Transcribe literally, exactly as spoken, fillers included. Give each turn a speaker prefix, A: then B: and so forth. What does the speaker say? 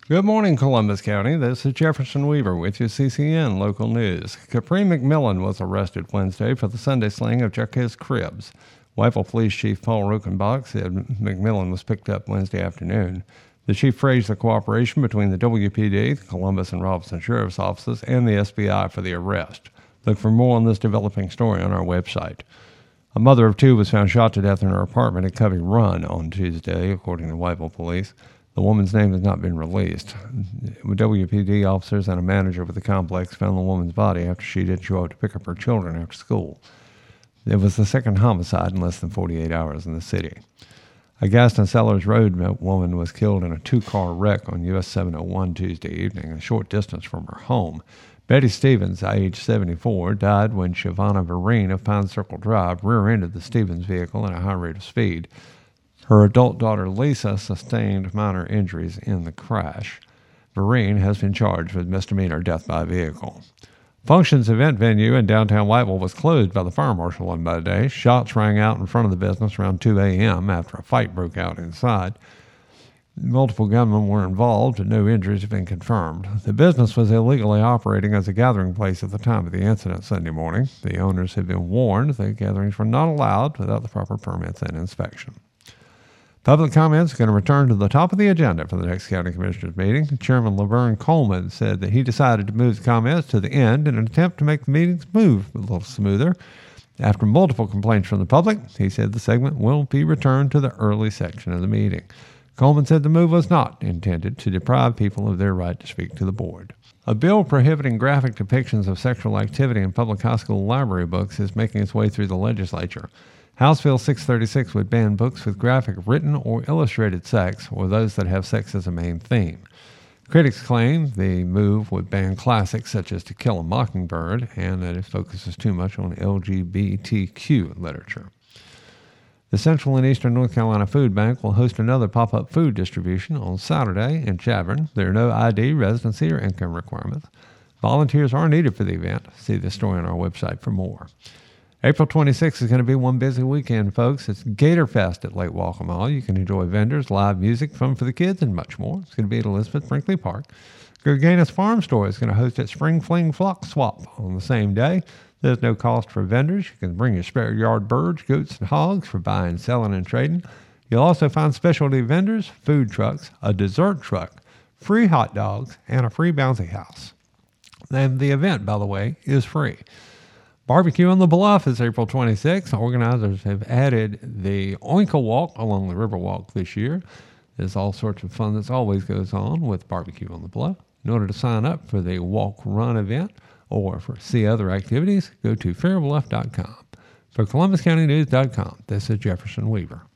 A: Good morning, Columbus County. This is Jefferson Weaver with your C C N Local News. Capri McMillan was arrested Wednesday for the Sunday slaying of Jacquez Cribbs. Whiteville Police Chief Paul Rokenbach said McMillan was picked up Wednesday afternoon. The chief praised the cooperation between the W P D, the Columbus and Robinson Sheriff's Offices, and the S B I for the arrest. Look for more on this developing story on our website. A mother of two was found shot to death in her apartment at Covey Run on Tuesday, according to Whiteville Police. The woman's name has not been released. W P D officers and a manager with the complex found the woman's body after she didn't show up to pick up her children after school. It was the second homicide in less than forty-eight hours in the city. A Gaston Sellers Road woman was killed in a two-car wreck on U S seven oh one Tuesday evening, a short distance from her home. Betty Stevens, age seventy-four, died when Shavana Vereen of Pine Circle Drive rear-ended the Stevens vehicle at a high rate of speed. Her adult daughter, Lisa, sustained minor injuries in the crash. Vereen has been charged with misdemeanor death by vehicle. Functions event venue in downtown Whiteville was closed by the fire marshal on Monday. Shots rang out in front of the business around two a.m. after a fight broke out inside. Multiple gunmen were involved and no injuries have been confirmed. The business was illegally operating as a gathering place at the time of the incident Sunday morning. The owners had been warned that gatherings were not allowed without the proper permits and inspection. Public comments are going to return to the top of the agenda for the next County Commissioners meeting. Chairman Laverne Coleman said that he decided to move the comments to the end in an attempt to make the meetings move a little smoother. After multiple complaints from the public, he said the segment will be returned to the early section of the meeting. Coleman said the move was not intended to deprive people of their right to speak to the board. A bill prohibiting graphic depictions of sexual activity in public high school library books is making its way through the legislature. House Bill six thirty-six would ban books with graphic written or illustrated sex or those that have sex as a main theme. Critics claim the move would ban classics such as To Kill a Mockingbird and that it focuses too much on L G B T Q literature. The Central and Eastern North Carolina Food Bank will host another pop-up food distribution on Saturday in Chadron. There are no I D, residency, or income requirements. Volunteers are needed for the event. See the story on our website for more. April twenty-sixth is going to be one busy weekend, folks. It's Gator Fest at Lake Walcomall. You can enjoy vendors, live music, fun for the kids, and much more. It's going to be at Elizabeth Brinkley Park. Gerganis Farm Store is going to host its Spring Fling Flock Swap on the same day. There's no cost for vendors. You can bring your spare yard birds, goats, and hogs for buying, selling, and trading. You'll also find specialty vendors, food trucks, a dessert truck, free hot dogs, and a free bouncy house. And the event, by the way, is free. Barbecue on the Bluff is April twenty-sixth. Organizers have added the Oinka Walk along the Riverwalk this year. There's all sorts of fun that always goes on with Barbecue on the Bluff. In order to sign up for the Walk Run event or for see other activities, go to fair bluff dot com. For Columbus County News dot com, this is Jefferson Weaver.